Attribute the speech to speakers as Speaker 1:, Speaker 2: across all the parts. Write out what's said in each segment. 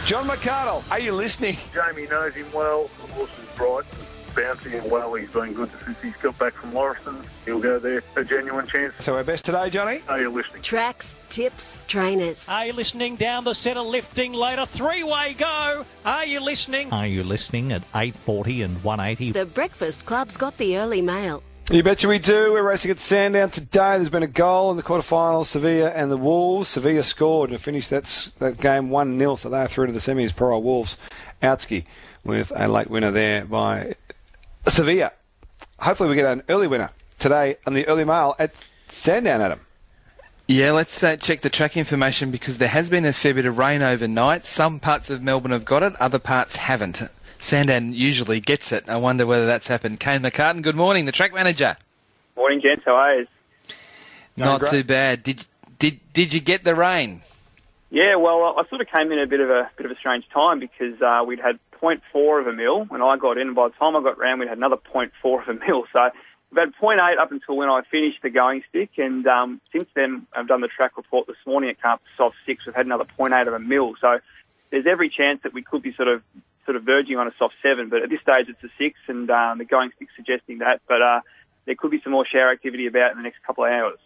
Speaker 1: John McArdle, are you listening?
Speaker 2: Jamie knows him well. The horse is bright, bouncing and well. He's been good since he's got back from Lauriston. He'll go there, a genuine chance.
Speaker 1: So our best today, Johnny?
Speaker 2: Are you listening?
Speaker 3: Tracks, tips, trainers.
Speaker 4: Are you listening? Down the centre, lifting later. Three-way go. Are you listening?
Speaker 5: Are you listening at 8:40 and 180?
Speaker 3: The Breakfast Club's got the early mail.
Speaker 1: You betcha we do. We're racing at Sandown today. There's been a goal in the quarterfinals, Sevilla and the Wolves. Sevilla scored to finish that game 1-0, so they're through to the semis. Poor old Wolves. Outsky with a late winner there by Sevilla. Hopefully we get an early winner today on the early mail at Sandown, Adam.
Speaker 6: Yeah, let's check the track information because there has been a fair bit of rain overnight. Some parts of Melbourne have got it, other parts haven't. Sandown usually gets it. I wonder whether that's happened. Kane McCartan, good morning, the track manager.
Speaker 7: Morning, gents. How are you?
Speaker 6: Not too bad. Did you get the rain?
Speaker 7: Yeah, well, I sort of came in a bit of a strange time because we'd had 0.4 of a mil when I got in, and by the time I got round, we'd had another 0.4 of a mil. So we've had 0.8 up until when I finished the going stick, and since then I've done the track report this morning at Carp Soft 6. We've had another 0.8 of a mil. So there's every chance that we could be sort of verging on a soft 7, but at this stage it's a 6, and the going stick's suggesting that. But there could be some more shower activity about in the next couple of hours.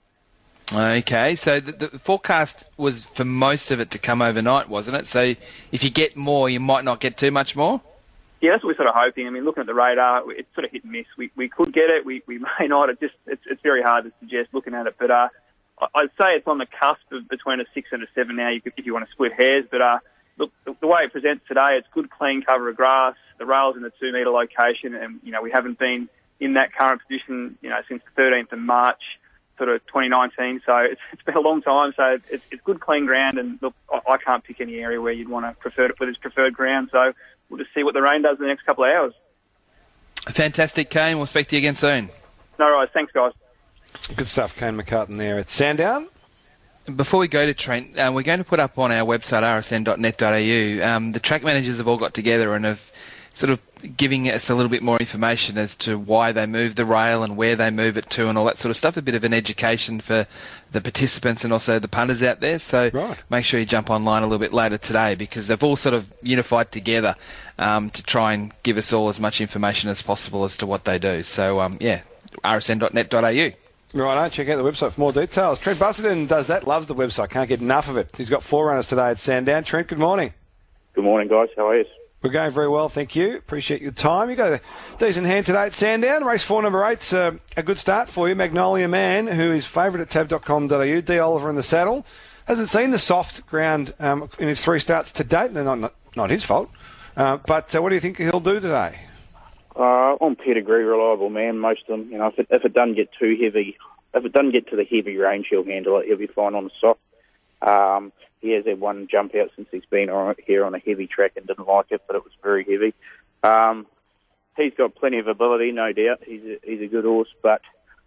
Speaker 6: Okay, so the forecast was for most of it to come overnight, wasn't it? So if you get more, you might not get too much more?
Speaker 7: Yeah, that's what we're sort of hoping. I mean, looking at the radar, it's sort of hit and miss. We could get it, we may not. It's very hard to suggest looking at it. But I'd say it's on the cusp of between a 6 and a 7 now, if you want to split hairs. But look, the way it presents today, it's good, clean cover of grass. The rail's in the 2-metre location, and we haven't been in that current position, since the 13th of March, sort of 2019. So it's been a long time. So it's good, clean ground, and look, I can't pick any area where you'd want to prefer it for this preferred ground. So we'll just see what the rain does in the next couple of hours.
Speaker 6: Fantastic, Kane. We'll speak to you again soon.
Speaker 7: No worries. Thanks, guys.
Speaker 1: Good stuff, Kane McCartan there at Sandown.
Speaker 6: Before we go to Trent, we're going to put up on our website, rsn.net.au, the track managers have all got together and have sort of giving us a little bit more information as to why they move the rail and where they move it to and all that sort of stuff. A bit of an education for the participants and also the punters out there. So Make sure you jump online a little bit later today because they've all sort of unified together to try and give us all as much information as possible as to what they do. So, rsn.net.au.
Speaker 1: Right, check out the website for more details. Trent Busselton does that, loves the website, can't get enough of it. He's got 4 runners today at Sandown. Trent, good morning.
Speaker 8: Good morning, guys. How are you?
Speaker 1: We're going very well, thank you. Appreciate your time. You got a decent hand today at Sandown. Race 4, number 8's a good start for you. Magnolia Man, who is favourite at tab.com.au. D. Oliver in the saddle. Hasn't seen the soft ground in his 3 starts to date. They're not his fault. But what do you think he'll do today?
Speaker 8: On pedigree, reliable man, most of them. If it doesn't get too heavy, if it doesn't get to the heavy range, he'll handle it. He'll be fine on the soft. He has had one jump out since he's been here on a heavy track and didn't like it, but it was very heavy. He's got plenty of ability, no doubt. He's a good horse, but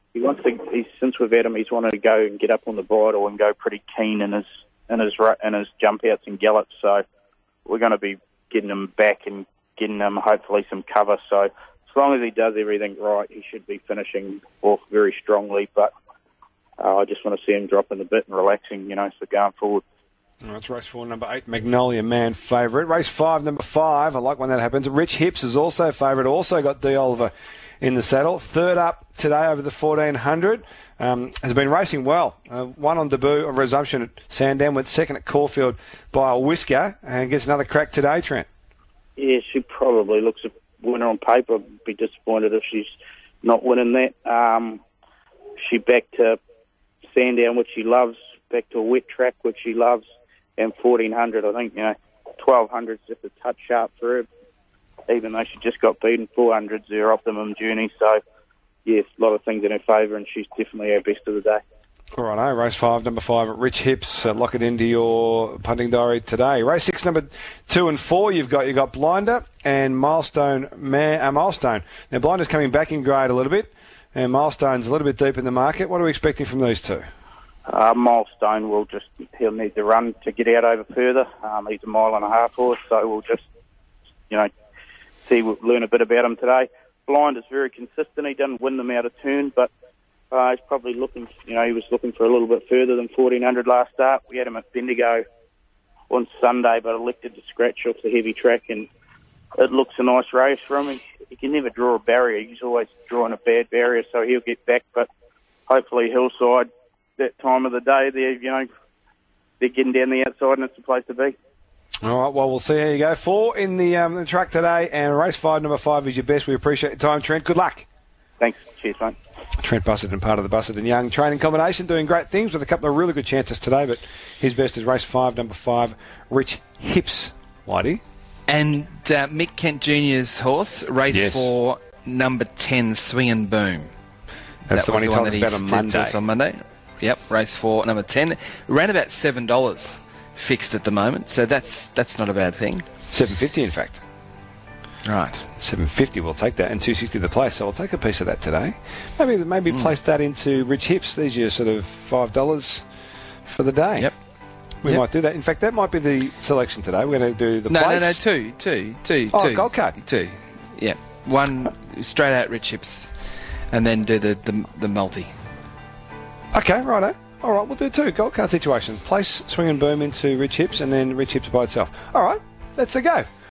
Speaker 8: since we've had him, he's wanted to go and get up on the bridle and go pretty keen in his jump outs and gallops. So we're going to be getting him back and getting him hopefully some cover. So as long as he does everything right, he should be finishing off very strongly. But I just want to see him dropping a bit and relaxing, so going forward.
Speaker 1: That's race 4, number 8, Magnolia Man favourite. Race 5, number 5, I like when that happens. Rich Hips is also favourite, also got D. Oliver in the saddle. Third up today over the 1400. Has been racing well. Won on debut of resumption at Sandown, went second at Caulfield by a whisker, and gets another crack today, Trent.
Speaker 8: Yeah, she probably looks a winner on paper. I'd be disappointed if she's not winning that. She back to Sandown, which she loves, back to a wet track, which she loves, and 1400, I think, 1200's just a touch sharp for her, even though she just got beaten. 400's her optimum journey, so, yes, a lot of things in her favour, and she's definitely our best of the day.
Speaker 1: All right, race 5, number 5, Rich Hips. Lock it into your punting diary today. Race 6, number 2 and 4, you've got Blinder and Milestone. Now, Blinder's coming back in grade a little bit, and Milestone's a little bit deep in the market. What are we expecting from these two?
Speaker 8: Milestone he'll need to run to get out over further. He's a 1.5 mile horse, so we'll just, learn a bit about him today. Blind is very consistent. He doesn't win them out of turn, but he's probably looking, he was looking for a little bit further than 1400 last start. We had him at Bendigo on Sunday, but elected to scratch off the heavy track, and it looks a nice race for him. He can never draw a barrier. He's always drawing a bad barrier, so he'll get back. But hopefully Hillside, that time of the day, they're getting down the outside, and it's the place to be.
Speaker 1: All right, well, we'll see how you go. 4 in the track today, and race 5, number 5 is your best. We appreciate your time, Trent. Good luck.
Speaker 8: Thanks. Cheers, mate.
Speaker 1: Trent Busuttin, part of the Busuttin Young training combination, doing great things with a couple of really good chances today, but his best is race 5, number 5, Rich Hips. Whitey?
Speaker 6: And Mick Kent Jr.'s horse, race 4, number 10, Swing and Boom.
Speaker 1: That's the one he told us about on
Speaker 6: Monday. Yep, race 4, number 10. Around about $7 fixed at the moment, so that's not a bad thing.
Speaker 1: $7.50, in fact.
Speaker 6: Right.
Speaker 1: $7.50, we'll take that, and $2.60 the place, so we'll take a piece of that today. Maybe place that into Rich Hips. These are your sort of $5 for the day.
Speaker 6: Yep.
Speaker 1: We might do that. In fact, that might be the selection today. We're going to do the place.
Speaker 6: No, two.
Speaker 1: Oh, gold card.
Speaker 6: 2. Yeah. One straight out Rich Hips, and then do the multi.
Speaker 1: Okay, righto. All right, we'll do 2. Gold card situation. Place Swing and Boom into Rich Hips, and then Rich Hips by itself. All right, let's go.